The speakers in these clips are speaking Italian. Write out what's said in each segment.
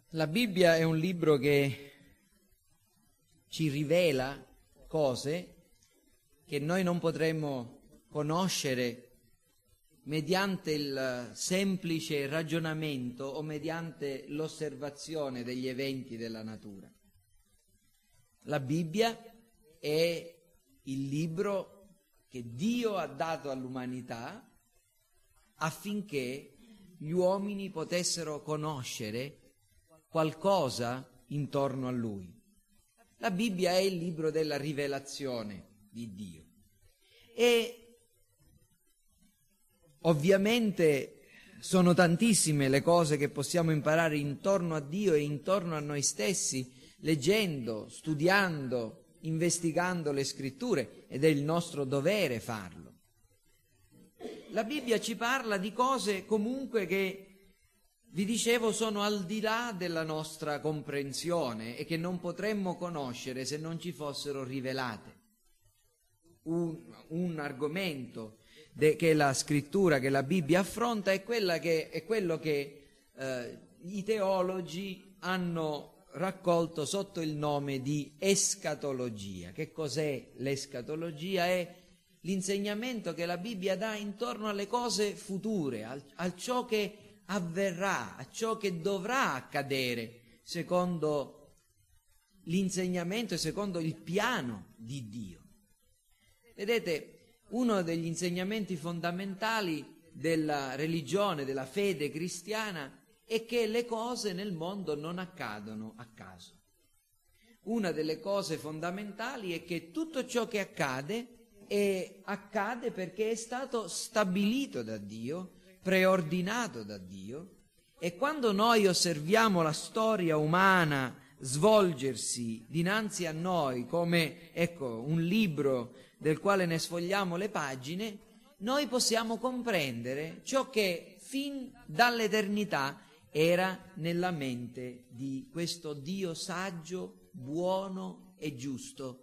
La Bibbia è un libro che ci rivela cose che noi non potremmo conoscere mediante il semplice ragionamento o mediante l'osservazione degli eventi della natura. La Bibbia è il libro che Dio ha dato all'umanità affinché gli uomini potessero conoscere qualcosa intorno a Lui. La Bibbia è il libro della rivelazione di Dio. E ovviamente sono tantissime le cose che possiamo imparare intorno a Dio e intorno a noi stessi, leggendo, studiando, investigando le Scritture, ed è il nostro dovere farlo. La Bibbia ci parla di cose comunque che, vi dicevo, sono al di là della nostra comprensione e che non potremmo conoscere se non ci fossero rivelate. Un argomento che la Scrittura, che la Bibbia affronta, è quello che i teologi hanno raccolto sotto il nome di escatologia. Che cos'è l'escatologia? È l'insegnamento che la Bibbia dà intorno alle cose future, a ciò che avverrà, a ciò che dovrà accadere secondo l'insegnamento e secondo il piano di Dio. Vedete, uno degli insegnamenti fondamentali della religione, della fede cristiana, è che le cose nel mondo non accadono a caso. Una delle cose fondamentali è che tutto ciò che accade perché è stato stabilito da Dio, preordinato da Dio, e quando noi osserviamo la storia umana svolgersi dinanzi a noi come, un libro del quale ne sfogliamo le pagine, noi possiamo comprendere ciò che fin dall'eternità era nella mente di questo Dio saggio, buono e giusto,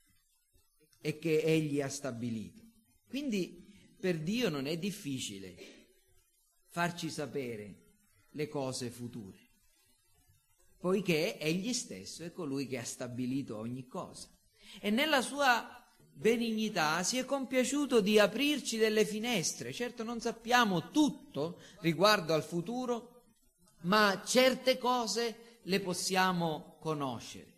e che Egli ha stabilito. Quindi per Dio non è difficile farci sapere le cose future, poiché Egli stesso è colui che ha stabilito ogni cosa. E nella sua benignità si è compiaciuto di aprirci delle finestre. Certo non sappiamo tutto riguardo al futuro, ma certe cose le possiamo conoscere.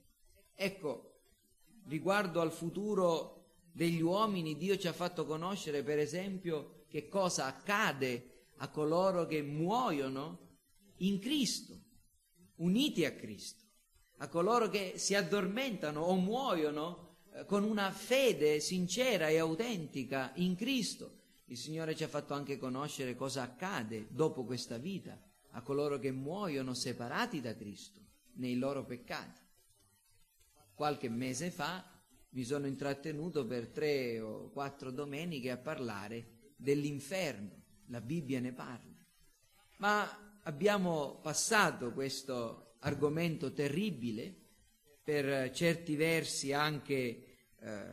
Riguardo al futuro degli uomini, Dio ci ha fatto conoscere, per esempio, che cosa accade a coloro che muoiono in Cristo, uniti a Cristo, a coloro che si addormentano o muoiono con una fede sincera e autentica in Cristo. Il Signore ci ha fatto anche conoscere cosa accade dopo questa vita a coloro che muoiono separati da Cristo nei loro peccati. Qualche mese fa mi sono intrattenuto per 3 o 4 domeniche a parlare dell'inferno. La Bibbia ne parla. Ma abbiamo passato questo argomento terribile, per certi versi anche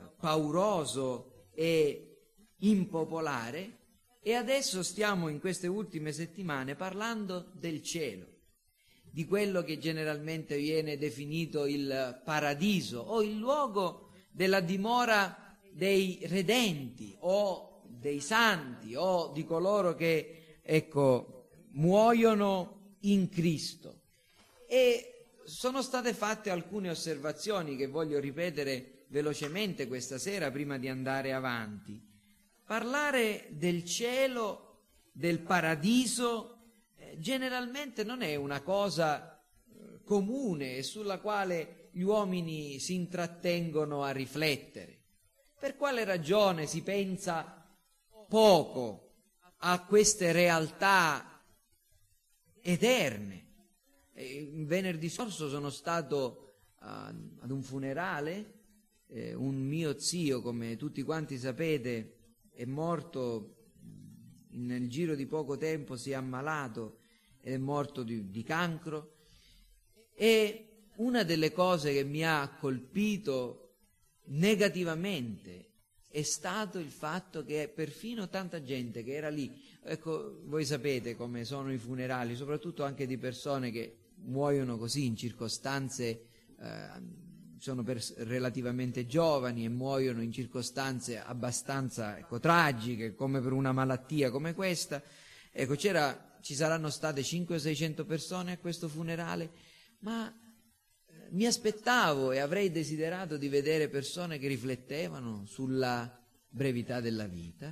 pauroso e impopolare, e adesso stiamo in queste ultime settimane parlando del cielo, di quello che generalmente viene definito il paradiso o il luogo della dimora dei redenti o dei santi o di coloro che, muoiono in Cristo. E sono state fatte alcune osservazioni che voglio ripetere velocemente questa sera prima di andare avanti. Parlare del cielo, del paradiso, generalmente non è una cosa comune e sulla quale gli uomini si intrattengono a riflettere. Per quale ragione si pensa poco a queste realtà eterne? Venerdì scorso sono stato ad un funerale, un mio zio, come tutti quanti sapete, è morto nel giro di poco tempo, si è ammalato ed è morto di cancro. E una delle cose che mi ha colpito negativamente è stato il fatto che perfino tanta gente che era lì, voi sapete come sono i funerali, soprattutto anche di persone che muoiono così in circostanze, sono relativamente giovani e muoiono in circostanze abbastanza tragiche, come per una malattia come questa. Ecco, ci saranno state 500 o 600 persone a questo funerale, ma mi aspettavo e avrei desiderato di vedere persone che riflettevano sulla brevità della vita,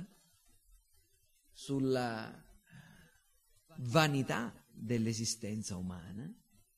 sulla vanità dell'esistenza umana.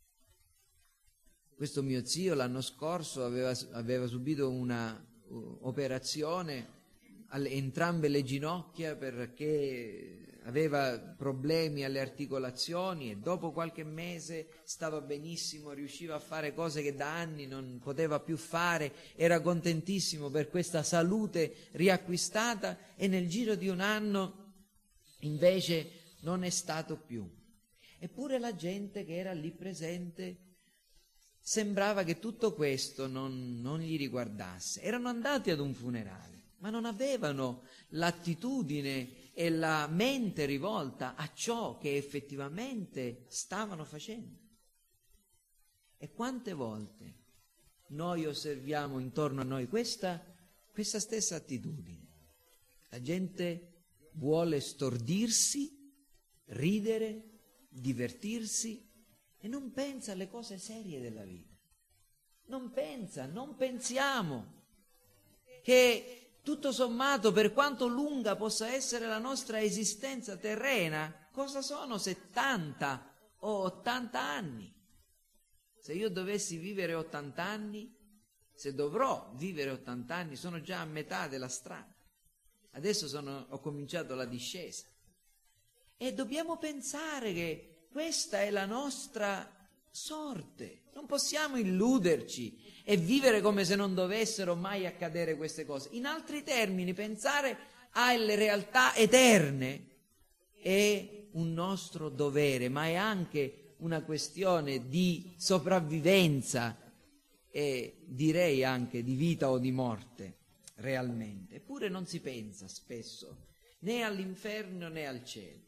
Questo mio zio l'anno scorso aveva subito una operazione alle entrambe le ginocchia perché aveva problemi alle articolazioni, e dopo qualche mese stava benissimo, riusciva a fare cose che da anni non poteva più fare, era contentissimo per questa salute riacquistata, e nel giro di un anno invece non è stato più. Eppure la gente che era lì presente sembrava che tutto questo non gli riguardasse. Erano andati ad un funerale, ma non avevano l'attitudine e la mente rivolta a ciò che effettivamente stavano facendo. E quante volte noi osserviamo intorno a noi questa stessa attitudine? La gente vuole stordirsi, ridere, divertirsi, e non pensa alle cose serie della vita. Non pensiamo che tutto sommato, per quanto lunga possa essere la nostra esistenza terrena, cosa sono 70 o 80 anni? Se io dovessi vivere 80 anni, se dovrò vivere 80 anni, sono già a metà della strada. Adesso ho cominciato la discesa. E dobbiamo pensare che questa è la nostra sorte. Non possiamo illuderci e vivere come se non dovessero mai accadere queste cose. In altri termini, pensare alle realtà eterne è un nostro dovere, ma è anche una questione di sopravvivenza e direi anche di vita o di morte, realmente. Eppure non si pensa spesso né all'inferno né al cielo.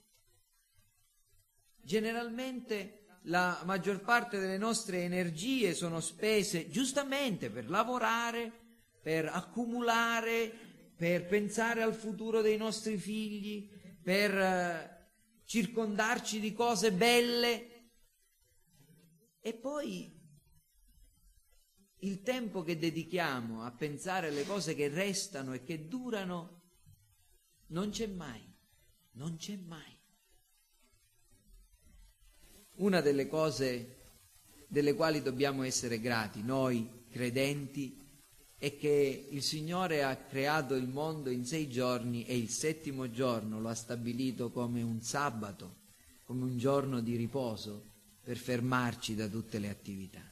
Generalmente la maggior parte delle nostre energie sono spese giustamente per lavorare, per accumulare, per pensare al futuro dei nostri figli, per circondarci di cose belle, e poi il tempo che dedichiamo a pensare alle cose che restano e che durano non c'è mai. Una delle cose delle quali dobbiamo essere grati noi credenti è che il Signore ha creato il mondo in 6 giorni e il 7° giorno lo ha stabilito come un sabato, come un giorno di riposo per fermarci da tutte le attività.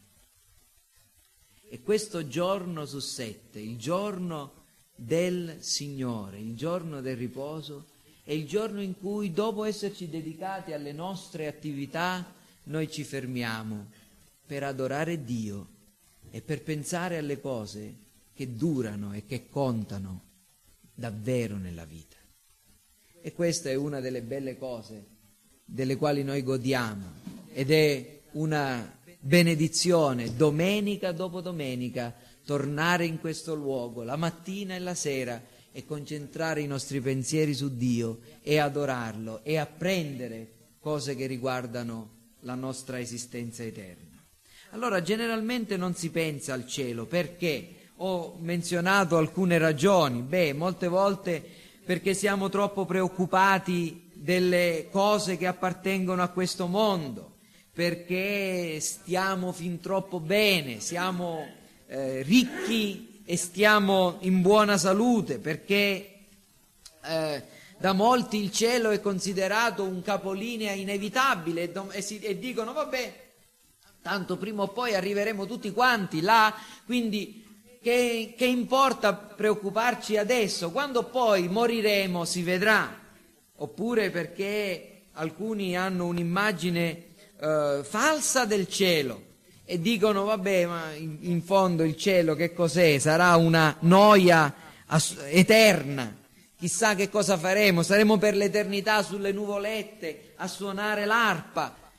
E questo giorno su 7, il giorno del Signore, il giorno del riposo, è il giorno in cui, dopo esserci dedicati alle nostre attività, noi ci fermiamo per adorare Dio e per pensare alle cose che durano e che contano davvero nella vita. E questa è una delle belle cose delle quali noi godiamo, ed è una benedizione domenica dopo domenica tornare in questo luogo la mattina e la sera e concentrare i nostri pensieri su Dio e adorarlo e apprendere cose che riguardano la nostra esistenza eterna. Allora, generalmente non si pensa al cielo. Perché? Ho menzionato alcune ragioni. Molte volte perché siamo troppo preoccupati delle cose che appartengono a questo mondo, perché stiamo fin troppo bene, siamo ricchi e stiamo in buona salute, perché da molti il cielo è considerato un capolinea inevitabile e dicono vabbè, tanto prima o poi arriveremo tutti quanti là, quindi che importa preoccuparci adesso, quando poi moriremo si vedrà. Oppure perché alcuni hanno un'immagine falsa del cielo e dicono vabbè, ma in fondo il cielo che cos'è? Sarà una noia eterna. Chissà che cosa faremo, saremo per l'eternità sulle nuvolette a suonare l'arpa.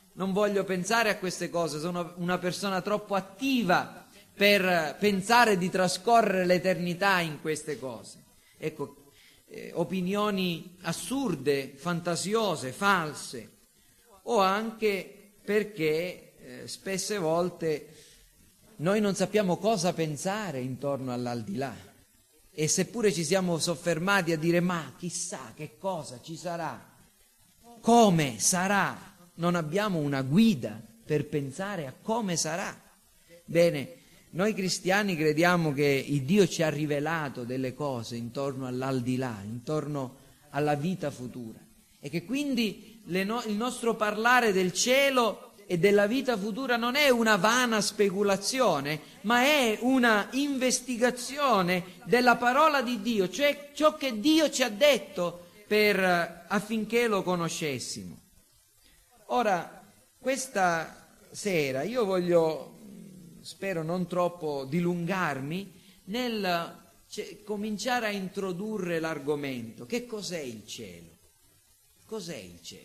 non voglio pensare a queste cose, sono una persona troppo attiva per pensare di trascorrere l'eternità in queste cose. Ecco, opinioni assurde, fantasiose, false, o anche perché spesse volte noi non sappiamo cosa pensare intorno all'aldilà, e seppure ci siamo soffermati a dire ma chissà che cosa ci sarà, come sarà, non abbiamo una guida per pensare a come sarà. Bene, noi cristiani crediamo che il Dio ci ha rivelato delle cose intorno all'aldilà, intorno alla vita futura, e che quindi il nostro parlare del cielo e della vita futura non è una vana speculazione, ma è una investigazione della parola di Dio, cioè ciò che Dio ci ha detto affinché lo conoscessimo. Ora, questa sera io voglio, spero non troppo dilungarmi, nel cominciare a introdurre l'argomento. Che cos'è il cielo? Cos'è il cielo?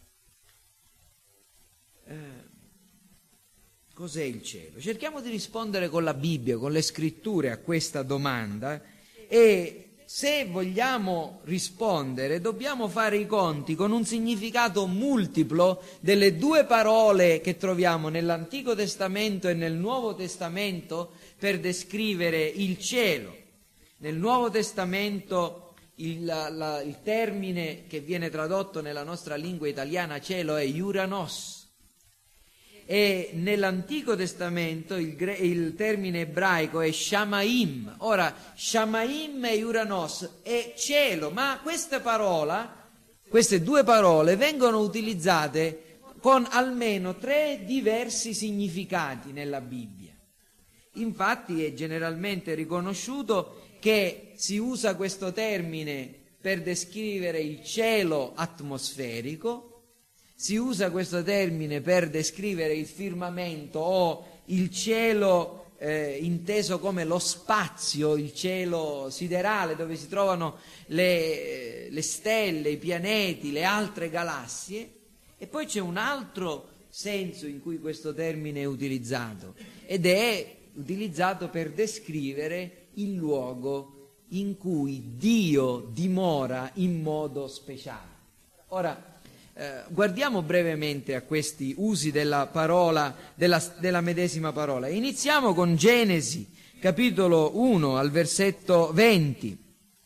Cos'è il cielo? Cerchiamo di rispondere con la Bibbia, con le scritture a questa domanda, e se vogliamo rispondere dobbiamo fare i conti con un significato multiplo delle due parole che troviamo nell'Antico Testamento e nel Nuovo Testamento per descrivere il cielo. Nel Nuovo Testamento il termine che viene tradotto nella nostra lingua italiana cielo è Uranos, e nell'Antico Testamento il termine ebraico è Shamaim. Ora, Shamaim e Uranos è cielo, ma queste due parole vengono utilizzate con almeno 3 diversi significati nella Bibbia. Infatti è generalmente riconosciuto che si usa questo termine per descrivere il cielo atmosferico, si usa questo termine per descrivere il firmamento o il cielo inteso come lo spazio, il cielo siderale dove si trovano le stelle, i pianeti, le altre galassie. E poi c'è un altro senso in cui questo termine è utilizzato, ed è utilizzato per descrivere il luogo in cui Dio dimora in modo speciale. Ora, guardiamo brevemente a questi usi della parola, della medesima parola. Iniziamo con Genesi, capitolo 1, al versetto 20.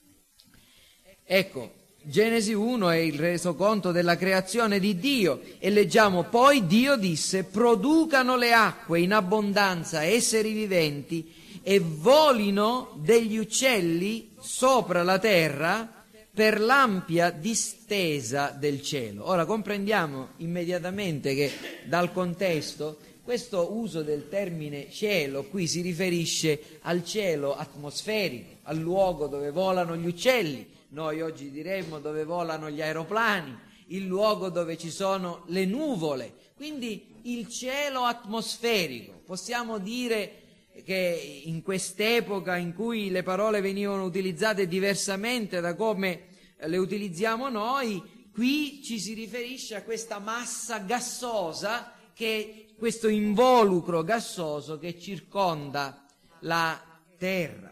Ecco, Genesi 1 è il resoconto della creazione di Dio, e leggiamo: poi Dio disse: producano le acque in abbondanza esseri viventi, e volino degli uccelli sopra la terra per l'ampia distesa del cielo. Ora comprendiamo immediatamente che dal contesto questo uso del termine cielo qui si riferisce al cielo atmosferico, al luogo dove volano gli uccelli. Noi oggi diremmo dove volano gli aeroplani, il luogo dove ci sono le nuvole, quindi il cielo atmosferico. Possiamo dire che in quest'epoca in cui le parole venivano utilizzate diversamente da come le utilizziamo noi, qui ci si riferisce a questa massa gassosa, questo involucro gassoso che circonda la terra.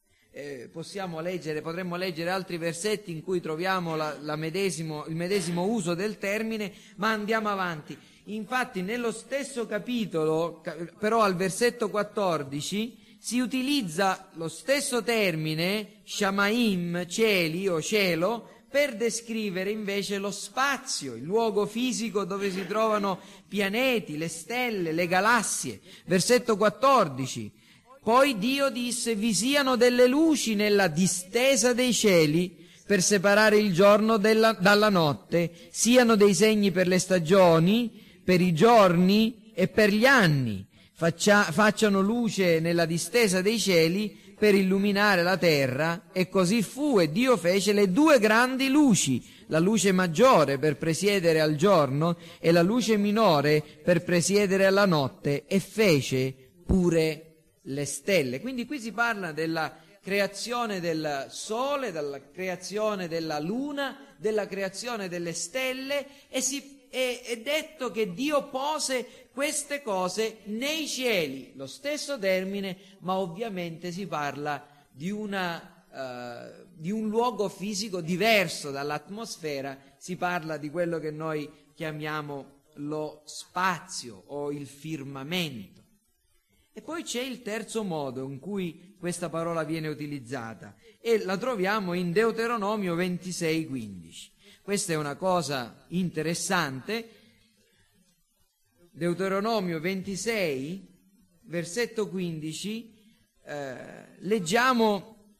Potremmo leggere altri versetti in cui troviamo il medesimo uso del termine, ma andiamo avanti. Infatti nello stesso capitolo, però al versetto 14, si utilizza lo stesso termine, Shamaim, cieli o cielo, per descrivere invece lo spazio, il luogo fisico dove si trovano pianeti, le stelle, le galassie. Versetto 14: poi Dio disse: vi siano delle luci nella distesa dei cieli per separare il giorno dalla notte, siano dei segni per le stagioni, per i giorni e per gli anni, facciano luce nella distesa dei cieli per illuminare la terra. E così fu, e Dio fece le 2 grandi luci, la luce maggiore per presiedere al giorno e la luce minore per presiedere alla notte, e fece pure le stelle. Quindi qui si parla della creazione del sole, della creazione della luna, della creazione delle stelle, e è detto che Dio pose queste cose nei cieli, lo stesso termine, ma ovviamente si parla di un luogo fisico diverso dall'atmosfera, si parla di quello che noi chiamiamo lo spazio o il firmamento. E poi c'è il terzo modo in cui questa parola viene utilizzata e la troviamo in Deuteronomio 26:15. Questa è una cosa interessante. Deuteronomio 26, versetto 15, leggiamo: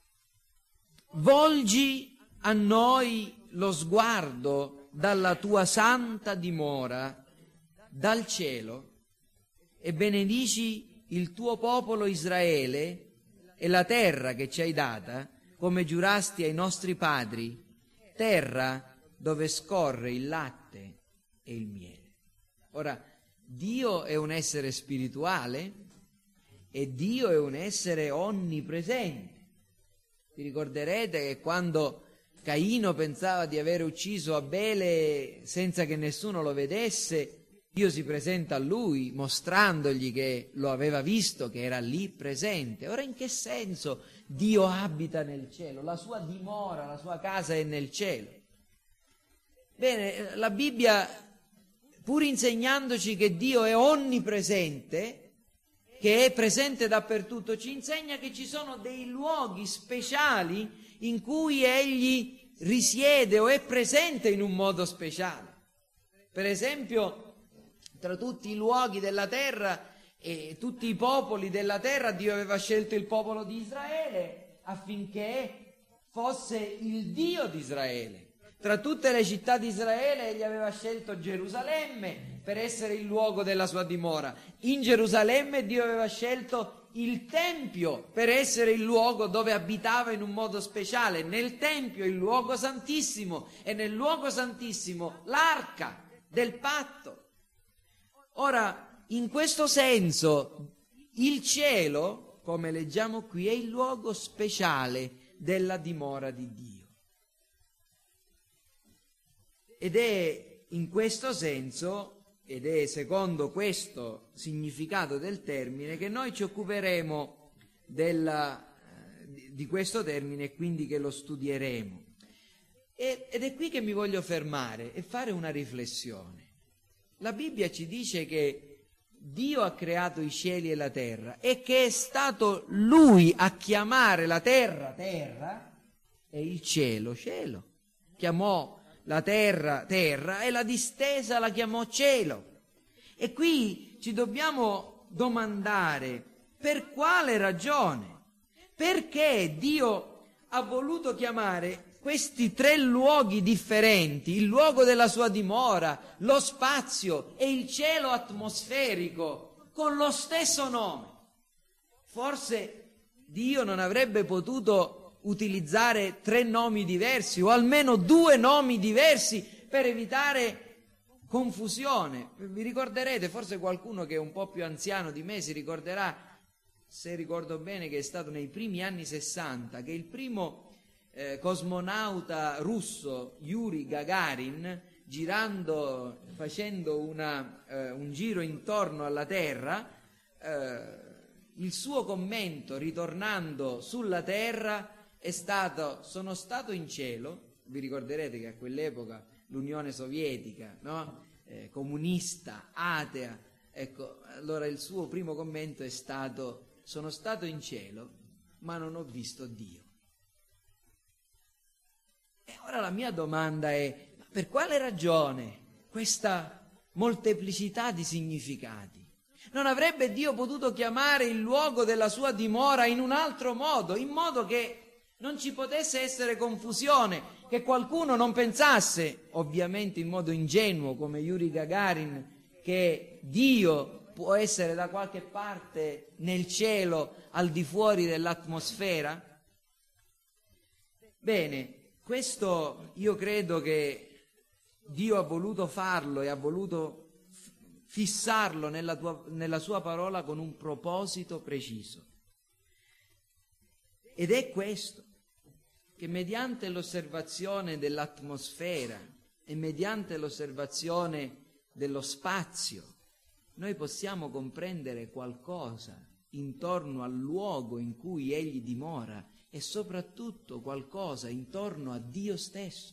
volgi a noi lo sguardo dalla tua santa dimora, dal cielo, e benedici il tuo popolo Israele e la terra che ci hai data, come giurasti ai nostri padri, terra dove scorre il latte e il miele. Ora, Dio è un essere spirituale e Dio è un essere onnipresente. Vi ricorderete che quando Caino pensava di aver ucciso Abele senza che nessuno lo vedesse, Dio si presenta a lui mostrandogli che lo aveva visto, che era lì presente. Ora, in che senso Dio abita nel cielo? La sua dimora, la sua casa è nel cielo. Bene, la Bibbia, pur insegnandoci che Dio è onnipresente, che è presente dappertutto, ci insegna che ci sono dei luoghi speciali in cui Egli risiede o è presente in un modo speciale. Per esempio, tra tutti i luoghi della terra e tutti i popoli della terra, Dio aveva scelto il popolo di Israele affinché fosse il Dio di Israele. Tra tutte le città di Israele Egli aveva scelto Gerusalemme per essere il luogo della sua dimora. In Gerusalemme Dio aveva scelto il Tempio per essere il luogo dove abitava in un modo speciale. Nel Tempio il luogo santissimo e nel luogo santissimo l'arca del patto. Ora, in questo senso, il cielo, come leggiamo qui, è il luogo speciale della dimora di Dio. Ed è in questo senso, ed è secondo questo significato del termine, che noi ci occuperemo di questo termine e quindi che lo studieremo. Ed è qui che mi voglio fermare e fare una riflessione. La Bibbia ci dice che Dio ha creato i cieli e la terra e che è stato Lui a chiamare la terra terra e il cielo cielo. Chiamò la terra terra e la distesa la chiamò cielo. E qui ci dobbiamo domandare per quale ragione, perché Dio ha voluto chiamare questi tre luoghi differenti, il luogo della sua dimora, lo spazio e il cielo atmosferico, con lo stesso nome. Forse Dio non avrebbe potuto utilizzare tre nomi diversi o almeno due nomi diversi per evitare confusione. Vi ricorderete, forse qualcuno che è un po' più anziano di me si ricorderà, se ricordo bene, che è stato nei primi anni 60 che il primo cosmonauta russo Yuri Gagarin, facendo un giro intorno alla Terra, il suo commento ritornando sulla Terra è stato: sono stato in cielo. Vi ricorderete che a quell'epoca l'Unione Sovietica, no? Comunista, atea, ecco, allora il suo primo commento è stato: sono stato in cielo ma non ho visto Dio. E ora la mia domanda è: per quale ragione questa molteplicità di significati? Non avrebbe Dio potuto chiamare il luogo della sua dimora in un altro modo, in modo che non ci potesse essere confusione, che qualcuno non pensasse, ovviamente in modo ingenuo come Yuri Gagarin, che Dio può essere da qualche parte nel cielo al di fuori dell'atmosfera? Bene, questo io credo che Dio ha voluto farlo e ha voluto fissarlo nella sua parola con un proposito preciso. Ed è questo, che mediante l'osservazione dell'atmosfera e mediante l'osservazione dello spazio noi possiamo comprendere qualcosa intorno al luogo in cui Egli dimora e soprattutto qualcosa intorno a Dio stesso.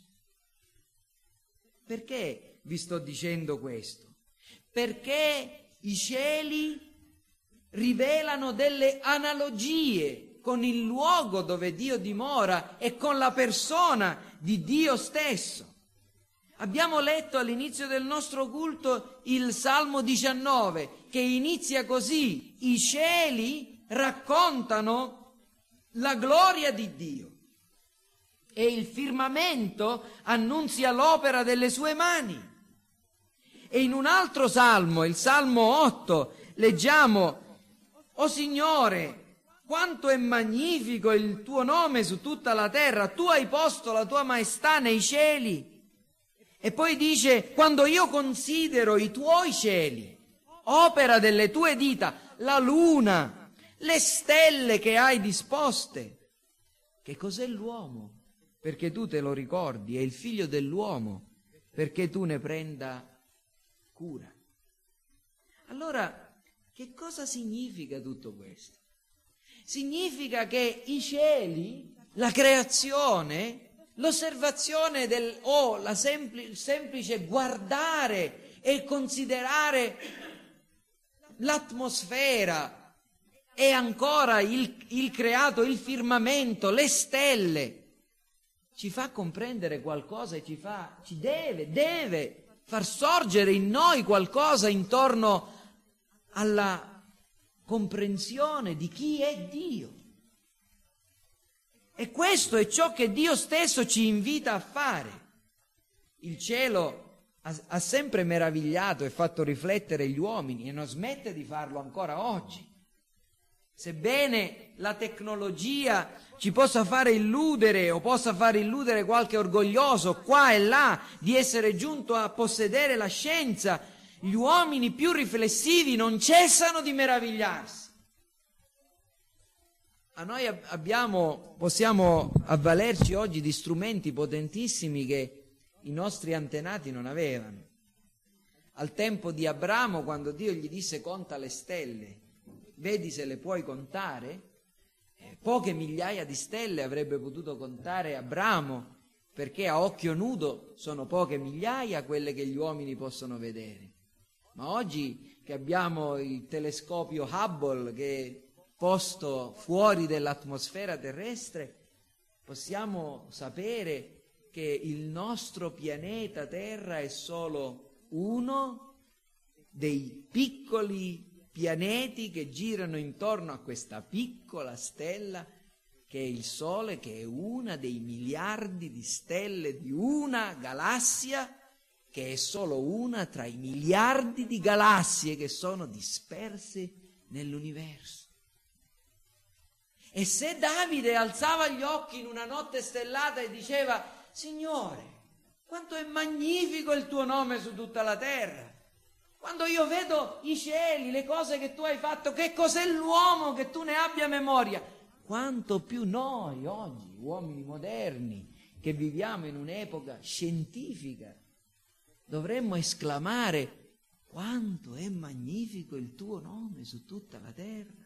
Perché vi sto dicendo questo? Perché i cieli rivelano delle analogie con il luogo dove Dio dimora e con la persona di Dio stesso. Abbiamo letto all'inizio del nostro culto il Salmo 19, che inizia così: i cieli raccontano la gloria di Dio e il firmamento annunzia l'opera delle sue mani. E in un altro Salmo, il Salmo 8, leggiamo: o Signore, quanto è magnifico il tuo nome su tutta la terra, tu hai posto la tua maestà nei cieli. E poi dice: quando io considero i tuoi cieli, opera delle tue dita, la luna, le stelle che hai disposte. Che cos'è l'uomo? Perché tu te lo ricordi, è il figlio dell'uomo, perché tu ne prenda cura. Allora, che cosa significa tutto questo? Significa che i cieli, la creazione, l'osservazione il semplice guardare e considerare l'atmosfera e ancora il creato, il firmamento, le stelle, ci fa comprendere qualcosa e ci deve far sorgere in noi qualcosa intorno alla comprensione di chi è Dio. E questo è ciò che Dio stesso ci invita a fare. Il cielo ha sempre meravigliato e fatto riflettere gli uomini e non smette di farlo ancora oggi. Sebbene la tecnologia ci possa fare illudere o possa far illudere qualche orgoglioso qua e là di essere giunto a possedere la scienza, gli uomini più riflessivi non cessano di meravigliarsi. Possiamo avvalerci oggi di strumenti potentissimi che i nostri antenati non avevano. Al tempo di Abramo, quando Dio gli disse: conta le stelle, vedi se le puoi contare, poche migliaia di stelle avrebbe potuto contare Abramo, perché a occhio nudo sono poche migliaia quelle che gli uomini possono vedere. Ma oggi che abbiamo il telescopio Hubble, che posto fuori dell'atmosfera terrestre, possiamo sapere che il nostro pianeta Terra è solo uno dei piccoli pianeti che girano intorno a questa piccola stella che è il Sole, che è una dei miliardi di stelle di una galassia che è solo una tra i miliardi di galassie che sono disperse nell'universo. E se Davide alzava gli occhi in una notte stellata e diceva: Signore, quanto è magnifico il tuo nome su tutta la terra, quando io vedo i cieli, le cose che tu hai fatto, che cos'è l'uomo che tu ne abbia memoria, quanto più noi oggi, uomini moderni, che viviamo in un'epoca scientifica, dovremmo esclamare: quanto è magnifico il tuo nome su tutta la terra.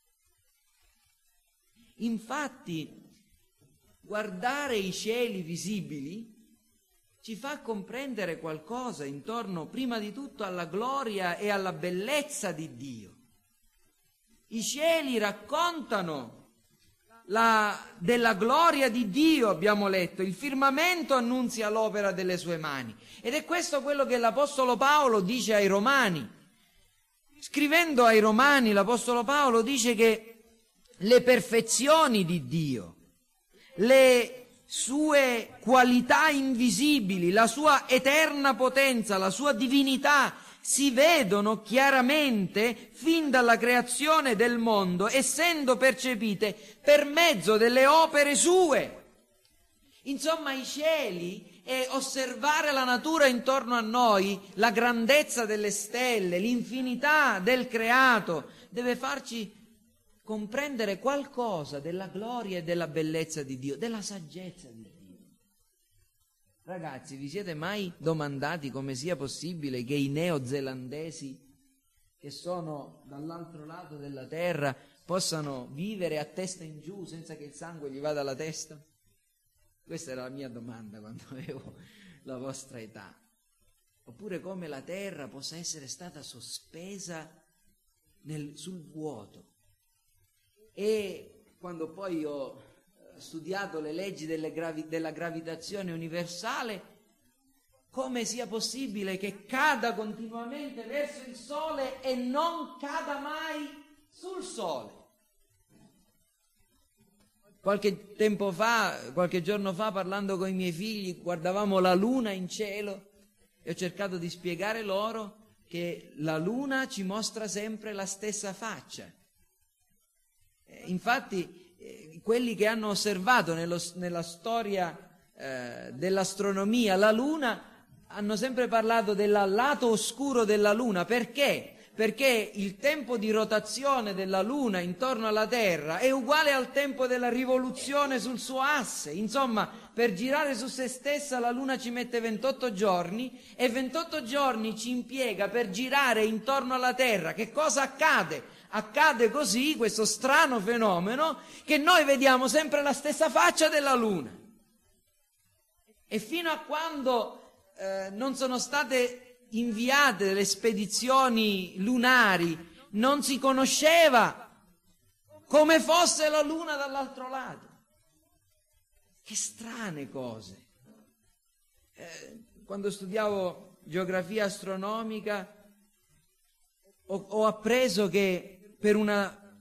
Infatti, guardare i cieli visibili ci fa comprendere qualcosa intorno, prima di tutto, alla gloria e alla bellezza di Dio. I cieli raccontano della gloria di Dio, abbiamo letto, il firmamento annunzia l'opera delle sue mani. Ed è questo quello che l'Apostolo Paolo dice ai Romani. Scrivendo ai Romani, l'Apostolo Paolo dice che le perfezioni di Dio, le sue qualità invisibili, la sua eterna potenza, la sua divinità si vedono chiaramente fin dalla creazione del mondo, essendo percepite per mezzo delle opere sue. Insomma, i cieli e osservare la natura intorno a noi, la grandezza delle stelle, l'infinità del creato, deve farci comprendere qualcosa della gloria e della bellezza di Dio, della saggezza di Dio. Ragazzi, vi siete mai domandati come sia possibile che i neozelandesi, che sono dall'altro lato della terra, possano vivere a testa in giù senza che il sangue gli vada alla testa? Questa era la mia domanda quando avevo la vostra età. Oppure come la terra possa essere stata sospesa sul vuoto. E quando poi ho studiato le leggi della gravitazione universale, come sia possibile che cada continuamente verso il Sole e non cada mai sul Sole. Qualche giorno fa, parlando con i miei figli, guardavamo la luna in cielo e ho cercato di spiegare loro che la luna ci mostra sempre la stessa faccia. Infatti quelli che hanno osservato nella storia dell'astronomia la Luna hanno sempre parlato del lato oscuro della Luna. Perché? Perché il tempo di rotazione della Luna intorno alla Terra è uguale al tempo della rivoluzione sul suo asse. Insomma, per girare su se stessa la Luna ci mette 28 giorni e 28 giorni ci impiega per girare intorno alla Terra. Che cosa accade? Accade così, questo strano fenomeno, che noi vediamo sempre la stessa faccia della Luna. E fino a quando non sono state inviate delle spedizioni lunari, non si conosceva come fosse la Luna dall'altro lato. Che strane cose. Quando studiavo geografia astronomica ho appreso che per una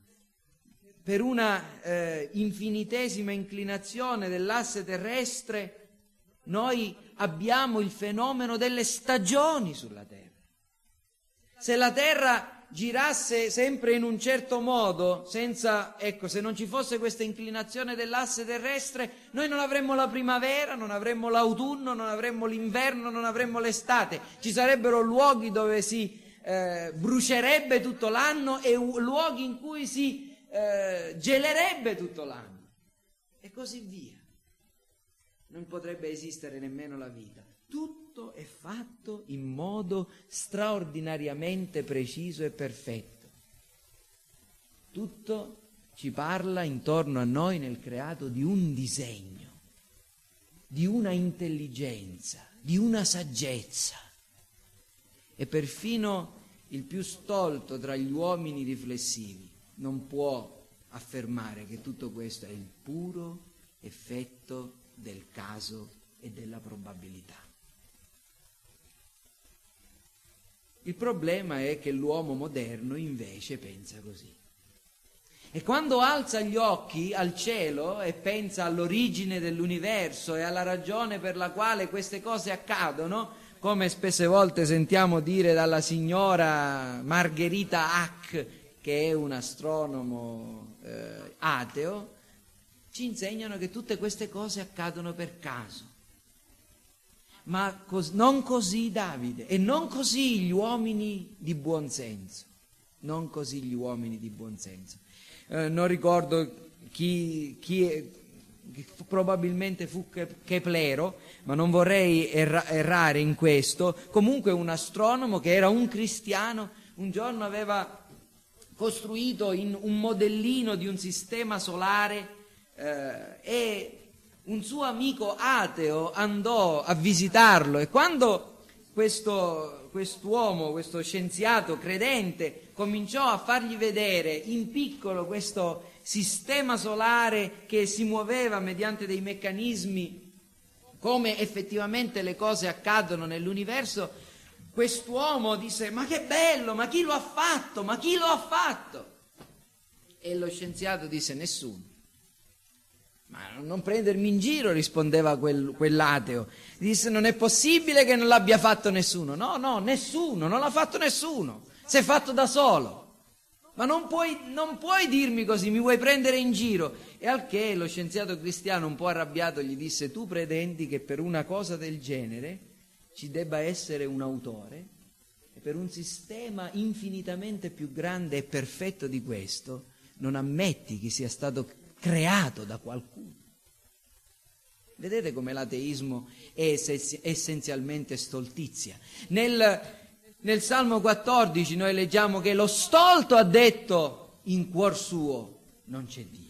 infinitesima inclinazione dell'asse terrestre noi abbiamo il fenomeno delle stagioni sulla Terra. Se la Terra girasse sempre in un certo modo, se non ci fosse questa inclinazione dell'asse terrestre, noi non avremmo la primavera, non avremmo l'autunno, non avremmo l'inverno, non avremmo l'estate. Ci sarebbero luoghi dove si brucerebbe tutto l'anno e luoghi in cui si gelerebbe tutto l'anno e così via. Non potrebbe esistere nemmeno la vita. Tutto è fatto in modo straordinariamente preciso e perfetto. Tutto ci parla intorno a noi nel creato di un disegno, di una intelligenza, di una saggezza. E perfino il più stolto tra gli uomini riflessivi non può affermare che tutto questo è il puro effetto del caso e della probabilità. Il problema è che l'uomo moderno invece pensa così. E quando alza gli occhi al cielo e pensa all'origine dell'universo e alla ragione per la quale queste cose accadono, come spesse volte sentiamo dire dalla signora Margherita Hack, che è un astronomo ateo, ci insegnano che tutte queste cose accadono per caso. Ma non così Davide, e non così gli uomini di buon senso. Non così gli uomini di buon senso. Non ricordo chi probabilmente fu Keplero, ma non vorrei errare in questo. Comunque un astronomo che era un cristiano, un giorno aveva costruito un modellino di un sistema solare e un suo amico ateo andò a visitarlo, e quando quest'uomo, questo scienziato credente, cominciò a fargli vedere in piccolo questo sistema solare che si muoveva mediante dei meccanismi, come effettivamente le cose accadono nell'universo, quest'uomo disse: ma che bello, ma chi lo ha fatto? Ma chi lo ha fatto? E lo scienziato disse: nessuno. Ma non prendermi in giro, rispondeva quell'ateo. Disse: non è possibile che non l'abbia fatto nessuno. No, nessuno, non l'ha fatto nessuno, si è fatto da solo. Ma non puoi dirmi così, mi vuoi prendere in giro? E al che lo scienziato cristiano, un po' arrabbiato, gli disse: tu pretendi che per una cosa del genere ci debba essere un autore, e per un sistema infinitamente più grande e perfetto di questo non ammetti che sia stato creato da qualcuno. Vedete come l'ateismo è essenzialmente stoltizia. Nel Salmo 14 noi leggiamo che lo stolto ha detto in cuor suo non c'è Dio.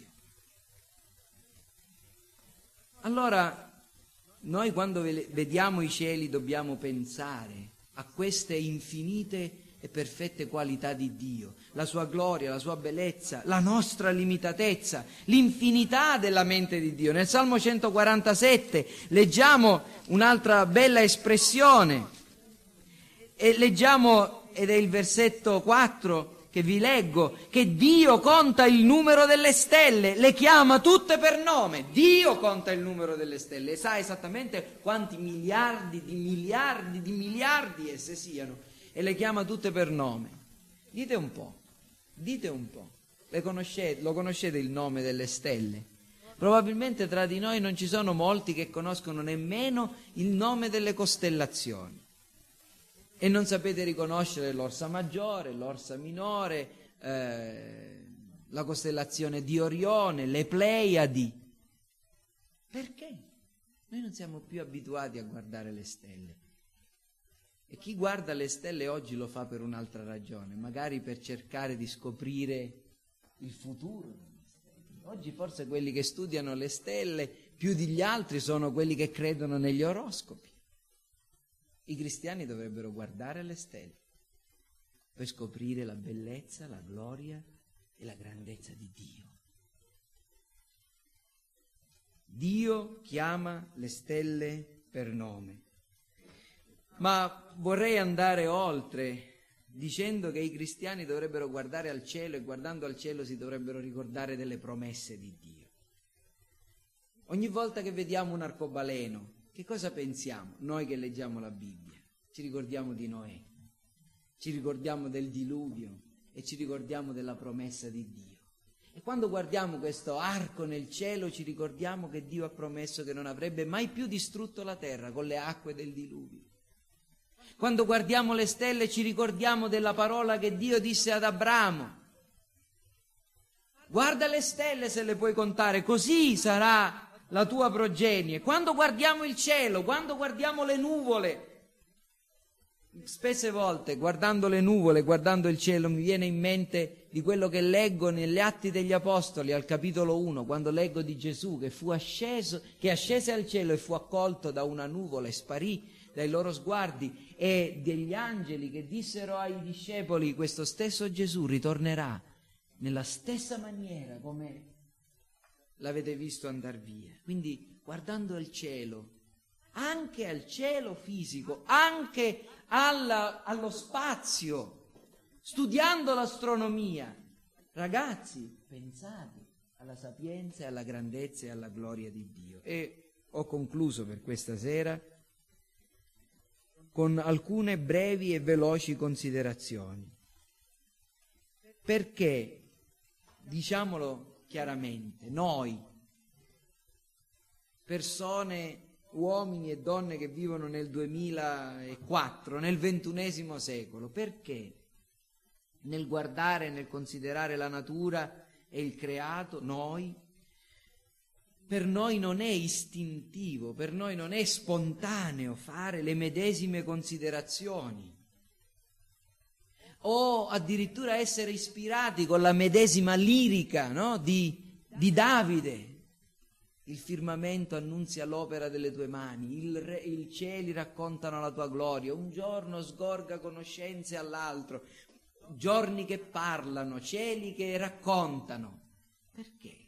Allora noi quando vediamo i cieli dobbiamo pensare a queste infinite e perfette qualità di Dio, la sua gloria, la sua bellezza, la nostra limitatezza, l'infinità della mente di Dio. Nel Salmo 147 leggiamo un'altra bella espressione e leggiamo, ed è il versetto 4 che vi leggo, che Dio conta il numero delle stelle, le chiama tutte per nome. Dio conta il numero delle stelle e sa esattamente quanti miliardi di miliardi di miliardi esse siano, e le chiama tutte per nome. Dite un po', lo conoscete il nome delle stelle? Probabilmente tra di noi non ci sono molti che conoscono nemmeno il nome delle costellazioni. E non sapete riconoscere l'Orsa Maggiore, l'Orsa Minore, la costellazione di Orione, le Pleiadi. Perché? Noi non siamo più abituati a guardare le stelle. E chi guarda le stelle oggi lo fa per un'altra ragione, magari per cercare di scoprire il futuro. Oggi forse quelli che studiano le stelle più degli altri sono quelli che credono negli oroscopi. I cristiani dovrebbero guardare le stelle per scoprire la bellezza, la gloria e la grandezza di Dio. Dio chiama le stelle per nome. Ma vorrei andare oltre dicendo che i cristiani dovrebbero guardare al cielo e guardando al cielo si dovrebbero ricordare delle promesse di Dio. Ogni volta che vediamo un arcobaleno, che cosa pensiamo? Noi che leggiamo la Bibbia, ci ricordiamo di Noè, ci ricordiamo del diluvio e ci ricordiamo della promessa di Dio. E quando guardiamo questo arco nel cielo ci ricordiamo che Dio ha promesso che non avrebbe mai più distrutto la terra con le acque del diluvio. Quando guardiamo le stelle ci ricordiamo della parola che Dio disse ad Abramo. Guarda le stelle se le puoi contare, così sarà la tua progenie. Quando guardiamo il cielo, quando guardiamo le nuvole, spesse volte guardando le nuvole, guardando il cielo, mi viene in mente di quello che leggo negli Atti degli Apostoli al capitolo 1, quando leggo di Gesù che ascese al cielo e fu accolto da una nuvola e sparì dai loro sguardi, e degli angeli che dissero ai discepoli: questo stesso Gesù ritornerà nella stessa maniera come l'avete visto andar via. Quindi guardando al cielo, anche al cielo fisico, anche allo spazio, studiando l'astronomia, ragazzi, pensate alla sapienza e alla grandezza e alla gloria di Dio. E ho concluso per questa sera con alcune brevi e veloci considerazioni. Perché, diciamolo chiaramente, noi, persone, uomini e donne che vivono nel 2004, nel XXI secolo, perché nel guardare e nel considerare la natura e il creato, per noi non è istintivo, per noi non è spontaneo fare le medesime considerazioni o addirittura essere ispirati con la medesima lirica, no? di Davide. Il firmamento annunzia l'opera delle tue mani, i cieli raccontano la tua gloria, un giorno sgorga conoscenze all'altro, giorni che parlano, cieli che raccontano. Perché?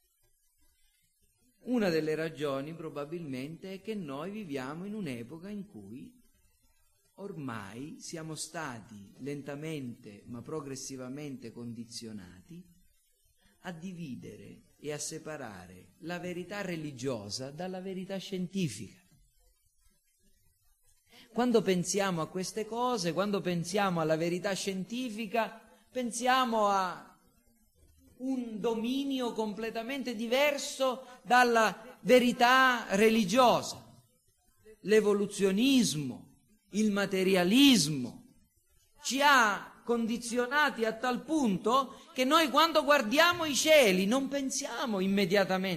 Una delle ragioni probabilmente è che noi viviamo in un'epoca in cui ormai siamo stati lentamente ma progressivamente condizionati a dividere e a separare la verità religiosa dalla verità scientifica. Quando pensiamo a queste cose, quando pensiamo alla verità scientifica, pensiamo a un dominio completamente diverso dalla verità religiosa. L'evoluzionismo, il materialismo ci ha condizionati a tal punto che noi quando guardiamo i cieli non pensiamo immediatamente,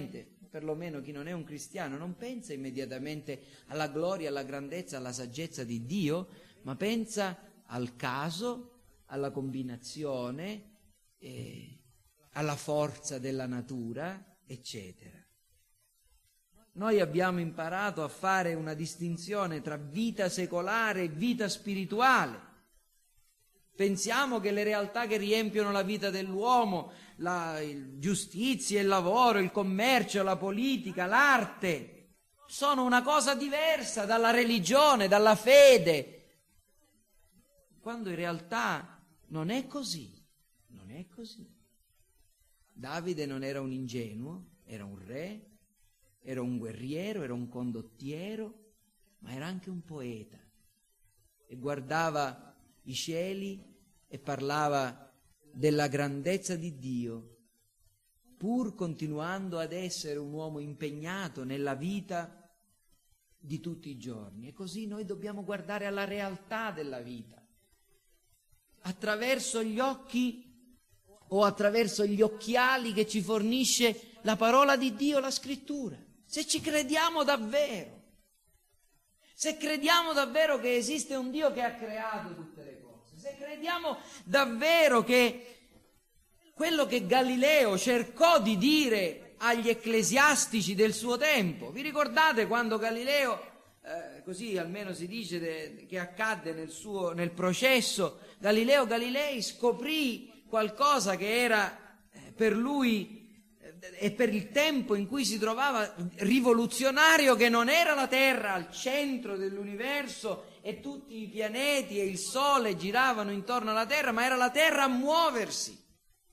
perlomeno chi non è un cristiano, non pensa immediatamente alla gloria, alla grandezza, alla saggezza di Dio, ma pensa al caso, alla combinazione, alla forza della natura, eccetera. Noi abbiamo imparato a fare una distinzione tra vita secolare e vita spirituale. Pensiamo che le realtà che riempiono la vita dell'uomo, la giustizia, il lavoro, il commercio, la politica, l'arte, sono una cosa diversa dalla religione, dalla fede, quando in realtà non è così, non è così. Davide non era un ingenuo, era un re, era un guerriero, era un condottiero, ma era anche un poeta e guardava i cieli e parlava della grandezza di Dio, pur continuando ad essere un uomo impegnato nella vita di tutti i giorni. E così noi dobbiamo guardare alla realtà della vita, attraverso gli occhi o attraverso gli occhiali che ci fornisce la parola di Dio, la Scrittura. Se ci crediamo davvero, se crediamo davvero che esiste un Dio che ha creato tutte le cose, se crediamo davvero che quello che Galileo cercò di dire agli ecclesiastici del suo tempo, vi ricordate quando Galileo, così almeno si dice che accadde nel processo, Galileo Galilei scoprì qualcosa che era per lui e per il tempo in cui si trovava rivoluzionario, che non era la Terra al centro dell'universo e tutti i pianeti e il Sole giravano intorno alla Terra, ma era la Terra a muoversi.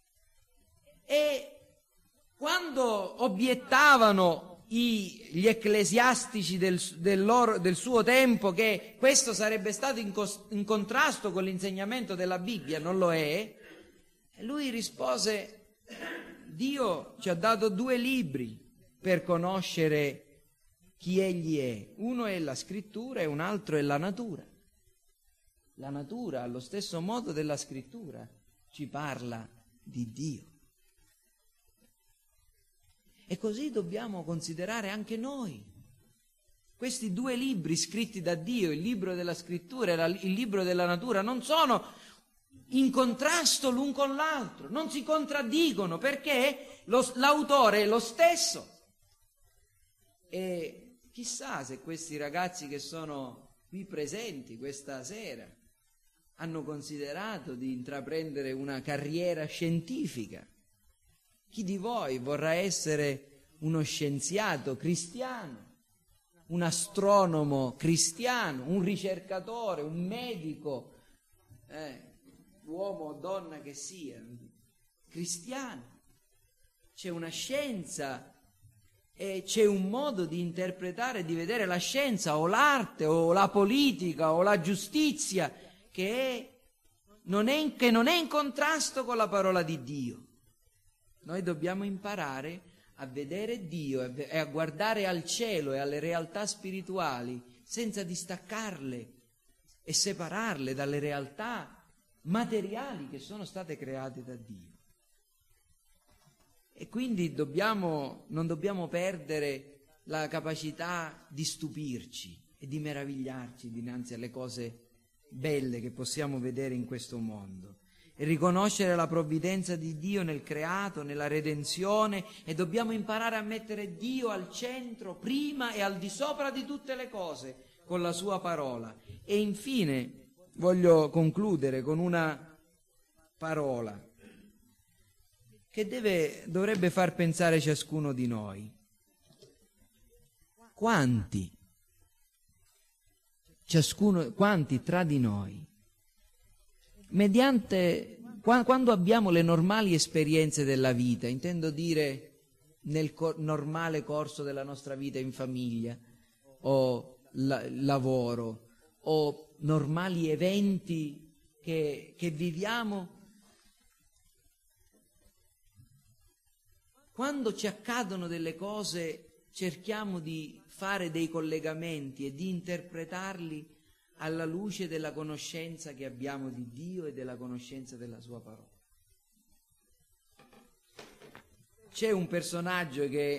E quando obiettavano gli ecclesiastici del suo tempo che questo sarebbe stato in contrasto con l'insegnamento della Bibbia, non lo è, lui rispose: Dio ci ha dato 2 libri per conoscere chi Egli è. Uno è la Scrittura e un altro è la natura. La natura, allo stesso modo della Scrittura, ci parla di Dio. E così dobbiamo considerare anche noi. Questi 2 libri scritti da Dio, il libro della Scrittura e il libro della natura, non sono in contrasto l'un con l'altro, non si contraddicono, perché l'autore è lo stesso. E chissà se questi ragazzi che sono qui presenti questa sera hanno considerato di intraprendere una carriera scientifica. Chi di voi vorrà essere uno scienziato cristiano, un astronomo cristiano, un ricercatore, un medico, uomo o donna che sia, cristiano? C'è una scienza e c'è un modo di interpretare e di vedere la scienza o l'arte o la politica o la giustizia che non è in contrasto con la parola di Dio. Noi dobbiamo imparare a vedere Dio e a guardare al cielo e alle realtà spirituali senza distaccarle e separarle dalle realtà materiali che sono state create da Dio. E quindi non dobbiamo perdere la capacità di stupirci e di meravigliarci dinanzi alle cose belle che possiamo vedere in questo mondo e riconoscere la provvidenza di Dio nel creato, nella redenzione, e dobbiamo imparare a mettere Dio al centro, prima e al di sopra di tutte le cose, con la sua parola. E infine voglio concludere con una parola che dovrebbe far pensare ciascuno di noi. Quanti tra di noi, quando abbiamo le normali esperienze della vita, intendo dire nel normale corso della nostra vita in famiglia o lavoro o normali eventi che viviamo, quando ci accadono delle cose cerchiamo di fare dei collegamenti e di interpretarli alla luce della conoscenza che abbiamo di Dio e della conoscenza della sua parola. C'è un personaggio che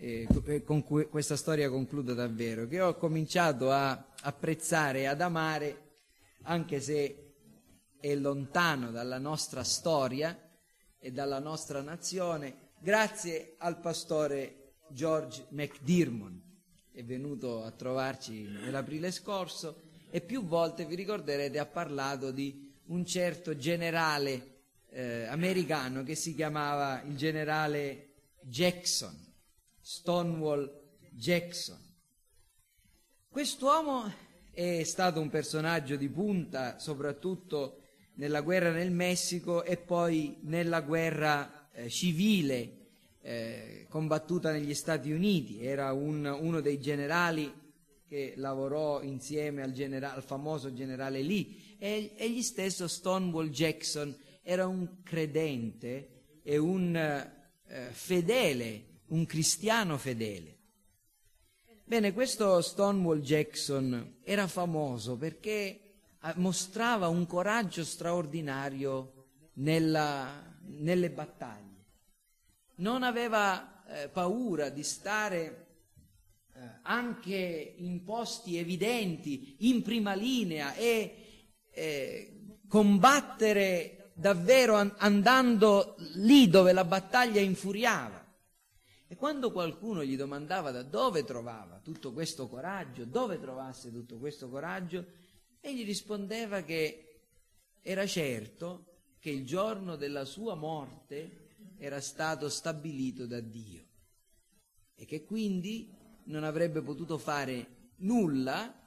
e con questa storia concludo davvero, che ho cominciato a apprezzare e ad amare, anche se è lontano dalla nostra storia e dalla nostra nazione, grazie al pastore George McDermott. È venuto a trovarci nell'aprile scorso e più volte, vi ricorderete, ha parlato di un certo generale americano che si chiamava il generale Jackson, Stonewall Jackson. Quest'uomo è stato un personaggio di punta, soprattutto nella guerra nel Messico e poi nella guerra civile combattuta negli Stati Uniti. Era uno dei generali che lavorò insieme al famoso generale Lee, e egli stesso, Stonewall Jackson, era un credente e un fedele, un cristiano fedele. Bene, questo Stonewall Jackson era famoso perché mostrava un coraggio straordinario nelle battaglie. Non aveva paura di stare anche in posti evidenti, in prima linea, e combattere davvero andando lì dove la battaglia infuriava. E quando qualcuno gli domandava da dove trovava tutto questo coraggio, dove trovasse tutto questo coraggio, egli rispondeva che era certo che il giorno della sua morte era stato stabilito da Dio e che quindi non avrebbe potuto fare nulla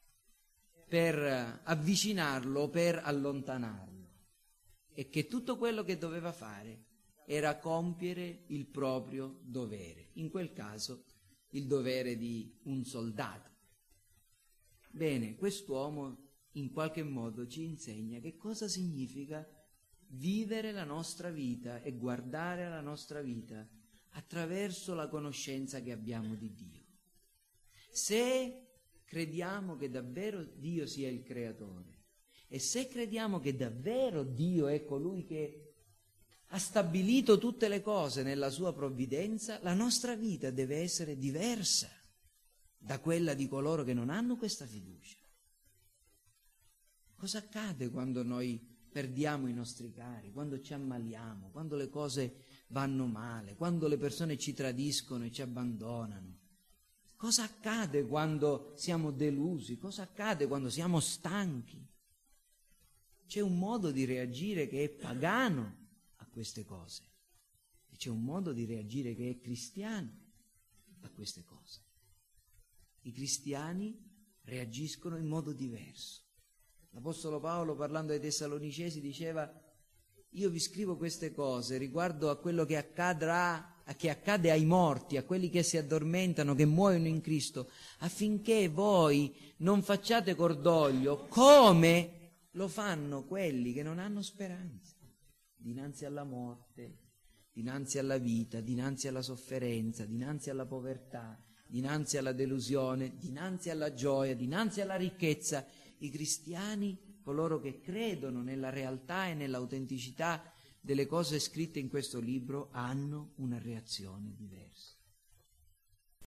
per avvicinarlo, per allontanarlo, e che tutto quello che doveva fare era compiere il proprio dovere, in quel caso il dovere di un soldato. Bene, quest'uomo in qualche modo ci insegna che cosa significa vivere la nostra vita e guardare alla nostra vita attraverso la conoscenza che abbiamo di Dio. Se crediamo che davvero Dio sia il creatore e se crediamo che davvero Dio è colui che ha stabilito tutte le cose nella sua provvidenza, la nostra vita deve essere diversa da quella di coloro che non hanno questa fiducia. Cosa accade quando noi perdiamo i nostri cari, quando ci ammaliamo, quando le cose vanno male, quando le persone ci tradiscono e ci abbandonano? Cosa accade quando siamo delusi? Cosa accade quando siamo stanchi? C'è un modo di reagire che è pagano a queste cose e c'è un modo di reagire che è cristiano a queste cose. I cristiani reagiscono in modo diverso. L'Apostolo Paolo, parlando ai Tessalonicesi, diceva: io vi scrivo queste cose riguardo a quello che accade ai morti, a quelli che si addormentano, che muoiono in Cristo, affinché voi non facciate cordoglio come lo fanno quelli che non hanno speranza. Dinanzi alla morte, dinanzi alla vita, dinanzi alla sofferenza, dinanzi alla povertà, dinanzi alla delusione, dinanzi alla gioia, dinanzi alla ricchezza, i cristiani, coloro che credono nella realtà e nell'autenticità delle cose scritte in questo libro, hanno una reazione diversa.